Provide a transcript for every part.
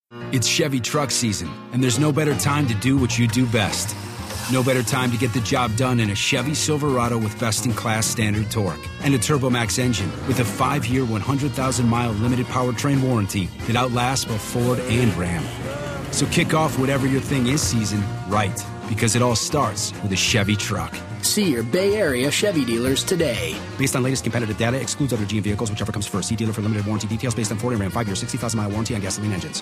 It's Chevy truck season, and there's no better time to do what you do best. No better time to get the job done in a Chevy Silverado with best-in-class standard torque and a TurboMax engine with a 5-year, 100,000-mile limited powertrain warranty that outlasts both Ford and Ram. So kick off whatever your thing is season right, because it all starts with a Chevy truck. See your Bay Area Chevy dealers today. Based on latest competitive data, excludes other GM vehicles, whichever comes first. See dealer for limited warranty details based on Ford and Ram 5-year, 60,000-mile warranty on gasoline engines.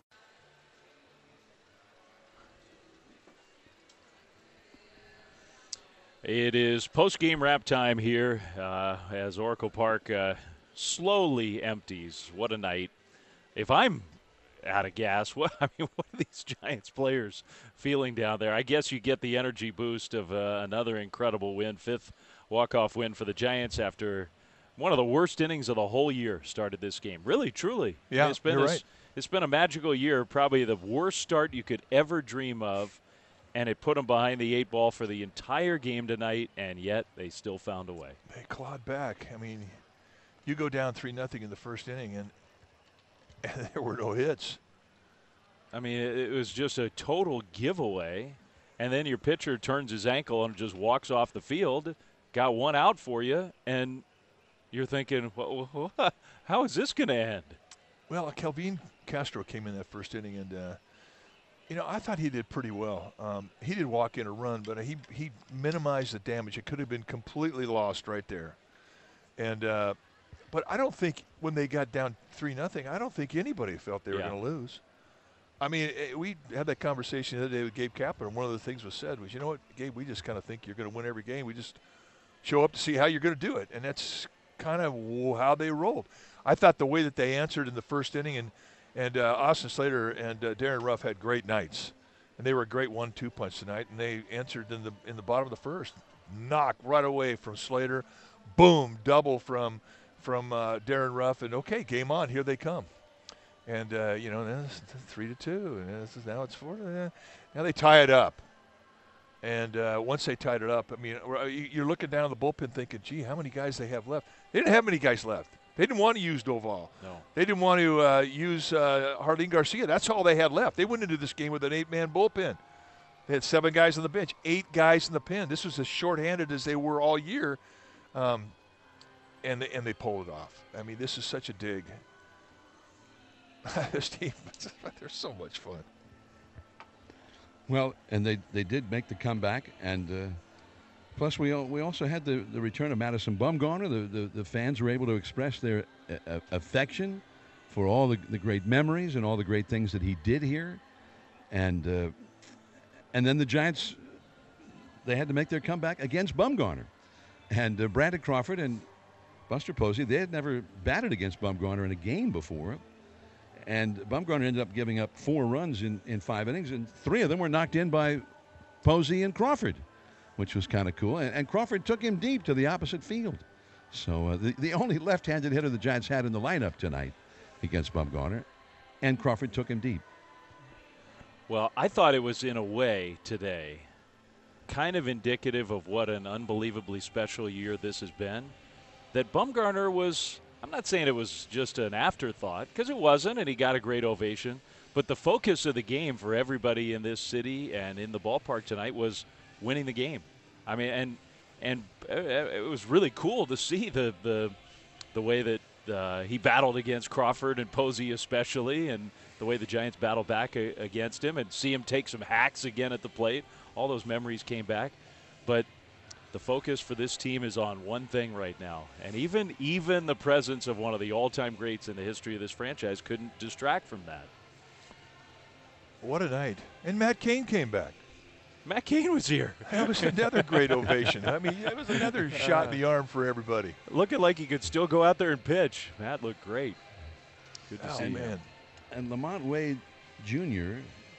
It is post-game wrap time here as Oracle Park slowly empties. What a night. If I'm out of gas, what are these Giants players feeling down there? I guess you get the energy boost of another incredible win, 5th walk-off win for the Giants after one of the worst innings of the whole year started this game. Really, truly. Yeah, you're right. It's been a magical year, probably the worst start you could ever dream of. And it put them behind the 8 ball for the entire game tonight, and yet they still found a way. They clawed back. I mean, you go down 3-0 in the first inning, and there were no hits. I mean, it was just a total giveaway. And then your pitcher turns his ankle and just walks off the field, got one out for you, and you're thinking, how is this going to end? Well, Kelvin Castro came in that first inning, and I thought he did pretty well. He did walk in a run, but he minimized the damage. It could have been completely lost right there. And but I don't think when they got down 3-0, I don't think anybody felt they were going to lose. I mean, we had that conversation the other day with Gabe Kapler, and one of the things was said was, you know what, Gabe, we just kind of think you're going to win every game. We just show up to see how you're going to do it. And that's kind of how they rolled. I thought the way that they answered in the first inning, and Austin Slater and Darren Ruff had great nights, and they were a great 1-2 punch tonight. And they answered in the bottom of the first, knock right away from Slater, boom, double from Darren Ruff, and okay, game on, here they come. And then it's 3-2, and now it's 4. Now they tie it up, and once they tied it up, I mean, you're looking down the bullpen thinking, gee, how many guys they have left? They didn't have many guys left. They didn't want to use Doval. No. They didn't want to use Jarlin Garcia. That's all they had left. They went into this game with an 8-man bullpen. They had 7 guys on the bench, 8 guys in the pen. This was as shorthanded as they were all year, and they pulled it off. I mean, this is such a dig. This team, they're so much fun. Well, and they did make the comeback, and plus we also had the return of Madison Bumgarner. The fans were able to express their affection for all the great memories and all the great things that he did here, and then the Giants, they had to make their comeback against Bumgarner, and Brandon Crawford and Buster Posey, they had never batted against Bumgarner in a game before. And Bumgarner ended up giving up 4 runs in 5 innings, and 3 of them were knocked in by Posey and Crawford, which was kind of cool. And Crawford took him deep to the opposite field. So the only left-handed hitter the Giants had in the lineup tonight against Bumgarner, and Crawford took him deep. Well, I thought it was, in a way, today, kind of indicative of what an unbelievably special year this has been, that Bumgarner was – I'm not saying it was just an afterthought, because it wasn't, and he got a great ovation. But the focus of the game for everybody in this city and in the ballpark tonight was winning the game. I mean, and it was really cool to see the way that he battled against Crawford and Posey especially, and the way the Giants battled back against him, and see him take some hacks again at the plate. All those memories came back. But the focus for this team is on one thing right now. And even the presence of one of the all-time greats in the history of this franchise couldn't distract from that. What a night. And Matt Cain came back. Matt Cain was here. That was another great ovation. I mean, it was another shot in the arm for everybody. Looking like he could still go out there and pitch. Matt looked great. Good to see man. him. And Lamont Wade Jr.,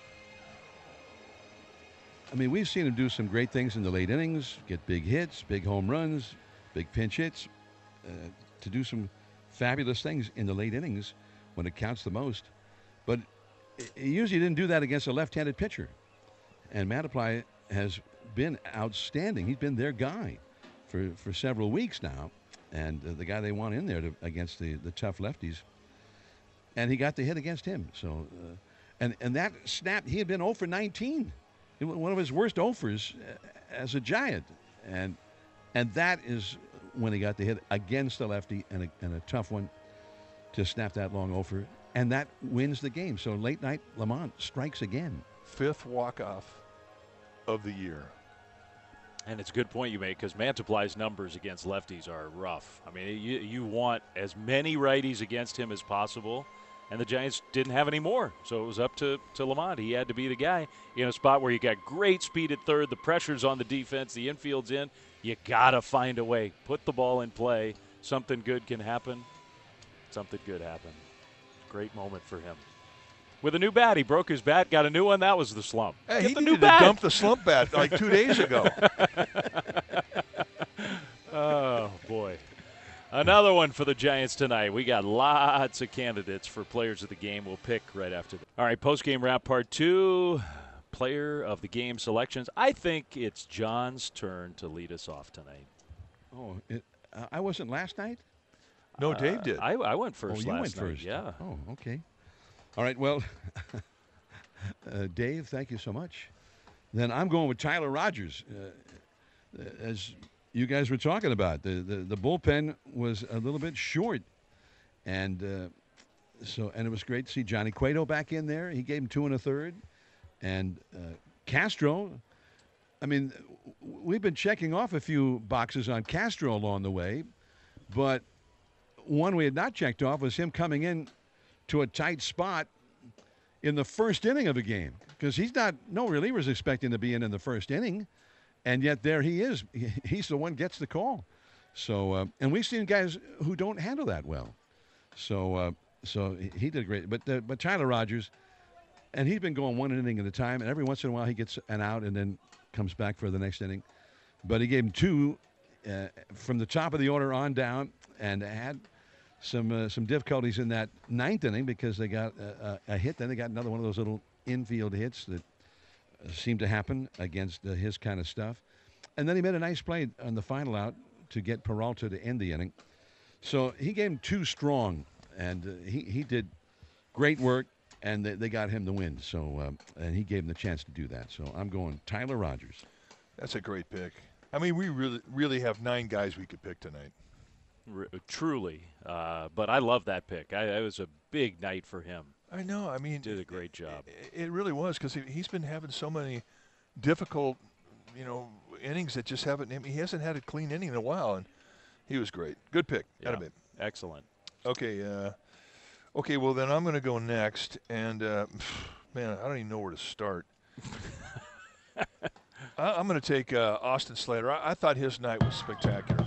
I mean, we've seen him do some great things in the late innings, get big hits, big home runs, big pinch hits, to do some fabulous things in the late innings when it counts the most. But he usually didn't do that against a left-handed pitcher. And Mantiply has been outstanding. He's been their guy for several weeks now, and the guy they want in there against the tough lefties. And he got the hit against him. So And that snap, he had been 0 for 19. One of his worst offers as a Giant. And that is when he got the hit against the lefty and a tough one to snap that long offer. And that wins the game. So late night, Lamont strikes again. 5th walk-off of the year. And it's a good point you make, because Mantiply's numbers against lefties are rough. I mean, you want as many righties against him as possible, and the Giants didn't have any more. So it was up to Lamont. He had to be the guy in a spot where you got great speed at third, the pressure's on the defense, the infield's in. You got to find a way. Put the ball in play. Something good can happen. Something good happened. Great moment for him. With a new bat. He broke his bat, got a new one. That was the slump. Hey, he needed to dump the slump bat like 2 days ago. Oh, boy. Another one for the Giants tonight. We got lots of candidates for players of the game. We'll pick right after that. All right, post-game wrap part 2. Player of the game selections. I think it's John's turn to lead us off tonight. Oh, I wasn't last night? No, Dave did. I went first you last went night. first. Yeah. Oh, okay. All right, well, Dave, thank you so much. Then I'm going with Tyler Rogers. As you guys were talking about, the bullpen was a little bit short. And it was great to see Johnny Cueto back in there. He gave him 2 1/3. And Castro, I mean, we've been checking off a few boxes on Castro along the way, but one we had not checked off was him coming in to a tight spot in the first inning of a game, because no reliever's expecting to be in the first inning, and yet there he is. He's the one gets the call. So, and we've seen guys who don't handle that well. So he did great. But Tyler Rogers, and he's been going 1 inning at a time, and every once in a while he gets an out and then comes back for the next inning. But he gave him 2 from the top of the order on down, and had some difficulties in that 9th inning because they got a hit. Then they got another one of those little infield hits that seem to happen against his kind of stuff. And then he made a nice play on the final out to get Peralta to end the inning. So he gave him 2 strong, and he did great work, and they got him the win. So and he gave him the chance to do that. So I'm going Tyler Rogers. That's a great pick. I mean, we really have 9 guys we could pick tonight. Truly. But I love that pick. It was a big night for him. I know. I mean, did a great job. It really was, because he's been having so many difficult, innings that just haven't. He hasn't had a clean inning in a while, and he was great. Good pick. Yeah, excellent. Okay. Okay. Well, then I'm going to go next, and man, I don't even know where to start. I'm going to take Austin Slater. I thought his night was spectacular.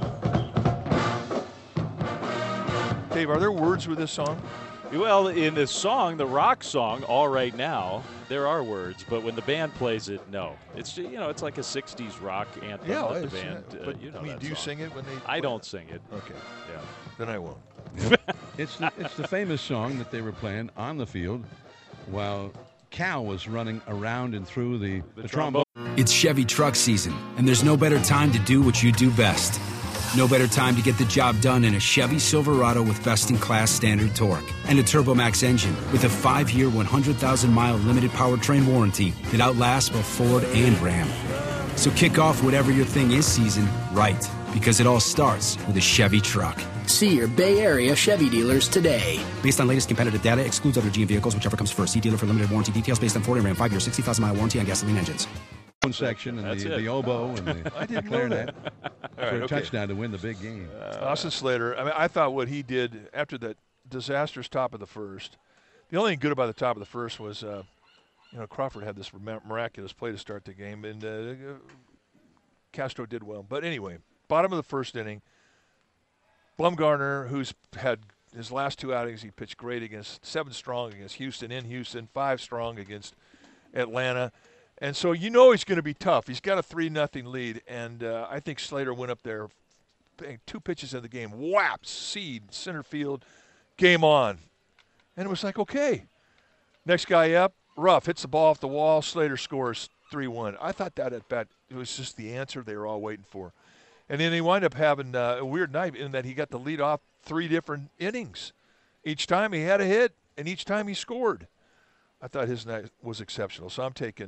Dave, are there words with this song? Well, in this song, the rock song, All Right Now, there are words, but when the band plays it, no. It's it's like a 60s rock anthem that the band, but, do you sing it when they I don't sing it. Okay. Yeah. Then I won't. It's the famous song that they were playing on the field while Cal was running around and through the trombone. It's Chevy truck season, and there's no better time to do what you do best. No better time to get the job done in a Chevy Silverado with best-in-class standard torque and a TurboMax engine with a 5-year, 100,000-mile limited powertrain warranty that outlasts both Ford and Ram. So kick off whatever your thing is season right, because it all starts with a Chevy truck. See your Bay Area Chevy dealers today. Based on latest competitive data, excludes other GM vehicles, whichever comes first. See dealer for limited warranty details based on Ford and Ram 5-year, 60,000-mile warranty on gasoline engines. Section and the oboe and the clarinet for a touchdown to win the big game. Austin Slater, I mean, I thought what he did after that disastrous top of the first, the only thing good about the top of the first was, Crawford had this miraculous play to start the game, and Castro did well. But anyway, bottom of the first inning, Bumgarner, who's had his last 2 outings, he pitched great against 7 strong against Houston in Houston, 5 strong against Atlanta. And so he's going to be tough. He's got a 3-0 lead, and I think Slater went up there, 2 pitches in the game, whaps, seed, center field, game on. And it was like, okay. Next guy up, Ruff hits the ball off the wall, Slater scores 3-1. I thought that at bat, it was just the answer they were all waiting for. And then he wound up having a weird night in that he got to lead off 3 different innings. Each time he had a hit, and each time he scored. I thought his night was exceptional. So I'm taking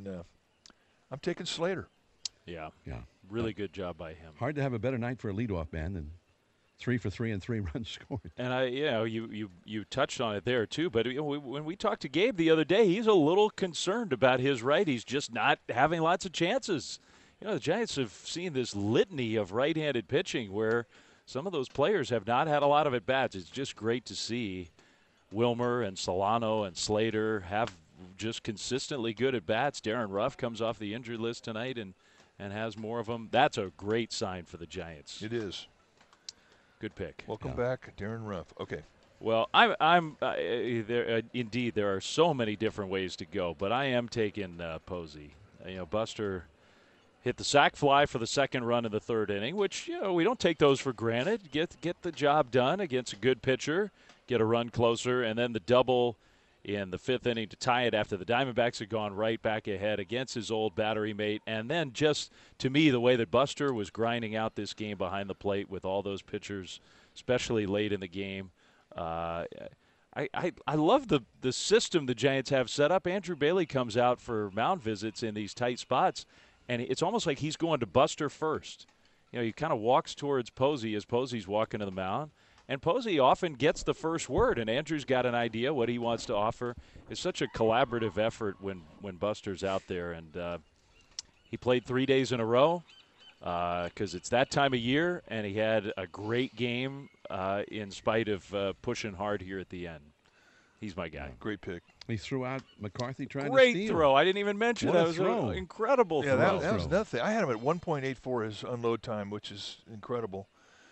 Slater. Yeah. Yeah. Really good job by him. Hard to have a better night for a leadoff man than 3 for 3 and 3 runs scored. And you touched on it there too. But when we talked to Gabe the other day, he's a little concerned about his right. He's just not having lots of chances. The Giants have seen this litany of right-handed pitching where some of those players have not had a lot of at-bats. It's just great to see Wilmer and Solano and Slater have just consistently good at-bats. Darren Ruff comes off the injury list tonight and has more of them. That's a great sign for the Giants. It is. Good pick. Welcome back, Darren Ruff. Okay. Well, I'm there. Indeed, there are so many different ways to go, but I am taking Posey. Buster hit the sac fly for the second run in the third inning, which we don't take those for granted. Get the job done against a good pitcher, get a run closer, and then the double in the fifth inning to tie it after the Diamondbacks had gone right back ahead against his old battery mate. And then just, to me, the way that Buster was grinding out this game behind the plate with all those pitchers, especially late in the game. I love the system the Giants have set up. Andrew Bailey comes out for mound visits in these tight spots, and it's almost like he's going to Buster first. He kind of walks towards Posey as Posey's walking to the mound. And Posey often gets the first word, and Andrew's got an idea what he wants to offer. It's such a collaborative effort when Buster's out there. And he played 3 days in a row because it's that time of year, and he had a great game in spite of pushing hard here at the end. He's my guy. Great pick. He threw out McCarthy trying to steal. Great throw. I didn't even mention that. It was an incredible throw. Yeah, that was nothing. I had him at 1.84 his unload time, which is incredible.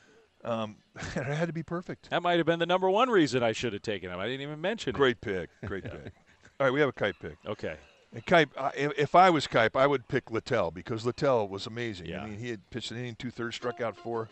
It had to be perfect. That might have been the number one reason I should have taken him. I didn't even mention it. Great pick. Great pick. All right, we have a Kipe pick. Okay. And Kipe, if I was Kipe, I would pick Littell because Littell was amazing. Yeah. I mean, he had pitched an inning, 2/3, struck out 4.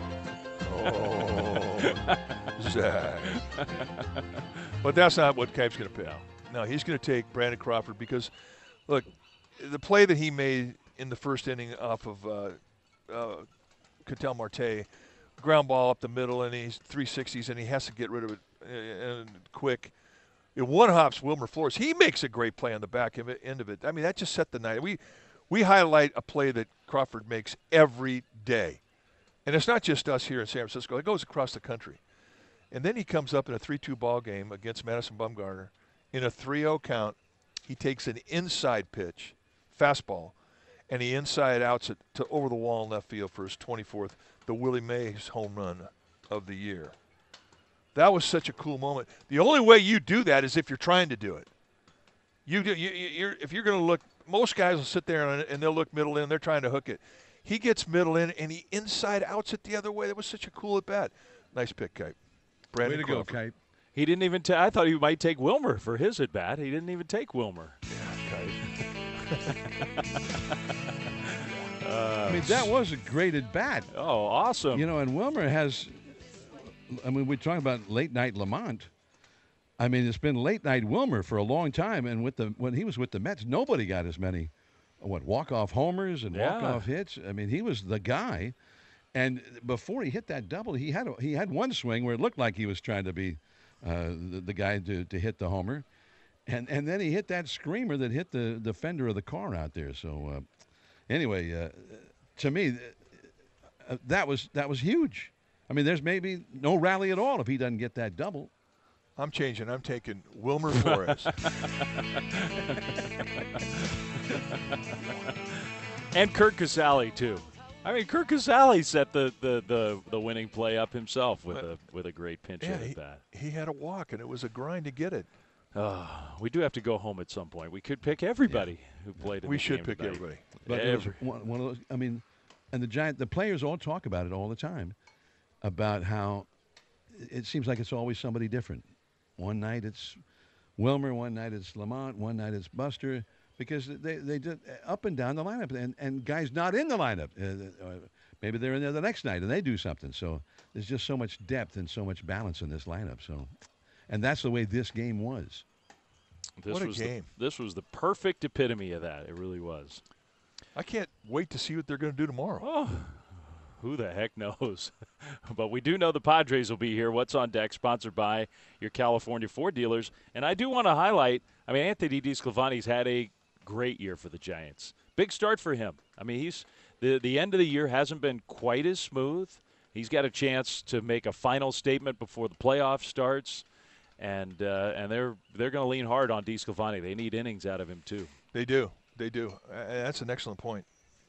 Oh, Zach. But that's not what Kipe's going to pick. No, he's going to take Brandon Crawford because, look, the play that he made in the first inning off of Ketel Marte, ground ball up the middle, and he's 360s, and he has to get rid of it quick. It one-hops Wilmer Flores. He makes a great play on the back end of it. I mean, that just set the night. We highlight a play that Crawford makes every day. And it's not just us here in San Francisco. It goes across the country. And then he comes up in a 3-2 ball game against Madison Bumgarner. In a 3-0 count, he takes an inside pitch, fastball, and he inside outs it to over the wall in left field for his 24th, the Willie Mays home run of the year. That was such a cool moment. The only way you do that is if you're trying to do it. If you're going to look, most guys will sit there and they'll look middle in. They're trying to hook it. He gets middle in, and he inside outs it the other way. That was such a cool at bat. Nice pick, Kipe. Brandon Way to Crawford. go, Kipe. He didn't even I thought he might take Wilmer for his at bat. He didn't even take Wilmer. Yeah, Kipe. I mean, that was a great at bat. Oh, awesome. And Wilmer has. I mean, we're talking about late night Lamont. I mean, it's been late night Wilmer for a long time, and when he was with the Mets, nobody got as many walk-off homers and walk-off hits. I mean, he was the guy. And before he hit that double, he had one swing where it looked like he was trying to be the guy to hit the homer, and then he hit that screamer that hit the fender of the car out there. So anyway, to me, that was huge. I mean, there's maybe no rally at all if he doesn't get that double. I'm changing. I'm taking Wilmer Flores. And Kurt Casale too. I mean, Kurt Casale set the winning play up himself with a great pinch hit at bat. He had a walk, and it was a grind to get it. We do have to go home at some point. We could pick everybody who played in We the should game pick tonight. everybody. But it was one of those. I mean, and the players all talk about it all the time, about how it seems like it's always somebody different. One night it's Wilmer, one night it's Lamont, one night it's Buster, because they did up and down the lineup, and guys not in the lineup. Maybe they're in there the next night and they do something. So there's just so much depth and so much balance in this lineup. So, and that's the way this game was. What a game. This was the perfect epitome of that. It really was. I can't wait to see what they're going to do tomorrow. Who the heck knows? But we do know the Padres will be here. What's on Deck, sponsored by your California Ford dealers. And I do want to highlight, Anthony DeSclafani's had a great year for the Giants. Big start for him. He's the end of the year hasn't been quite as smooth. He's got a chance to make a final statement before the playoff starts. And they're going to lean hard on DeSclafani. They need innings out of him, too. They do. That's an excellent point.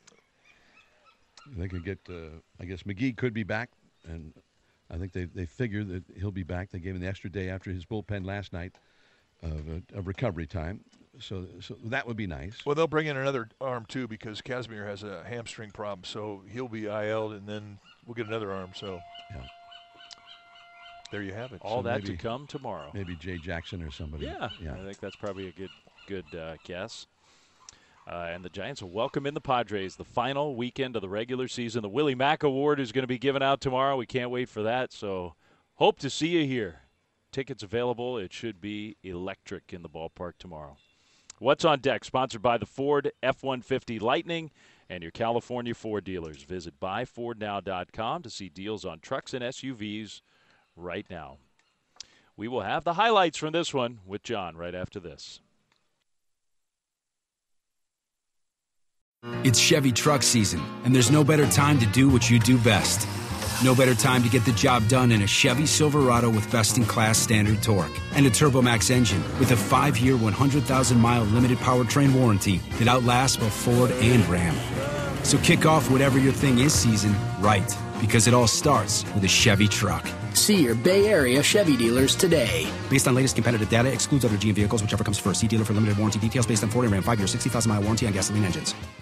They could get, I guess McGee could be back, and I think they figure that he'll be back. They gave him the extra day after his bullpen last night of recovery time, so that would be nice. Well, they'll bring in another arm, too, because Kazmir has a hamstring problem, so he'll be IL'd, and then we'll get another arm, so yeah. There you have it. All so that to come tomorrow. Maybe Jay Jackson or somebody. Yeah. I think that's probably a good guess. And the Giants will welcome in the Padres the final weekend of the regular season. The Willie Mack Award is going to be given out tomorrow. We can't wait for that. So hope to see you here. Tickets available. It should be electric in the ballpark tomorrow. What's on Deck? Sponsored by the Ford F-150 Lightning and your California Ford dealers. Visit buyfordnow.com to see deals on trucks and SUVs right now. We will have the highlights from this one with John right after this. It's Chevy truck season, and there's no better time to do what you do best. No better time to get the job done in a Chevy Silverado with best-in-class standard torque and a TurboMax engine with a 5-year, 100,000-mile limited powertrain warranty that outlasts both Ford and Ram. So kick off whatever your thing is season right, because it all starts with a Chevy truck. See your Bay Area Chevy dealers today. Based on latest competitive data, excludes other GM vehicles, whichever comes first. See dealer for limited warranty details based on Ford and Ram 5-year, 60,000-mile warranty on gasoline engines.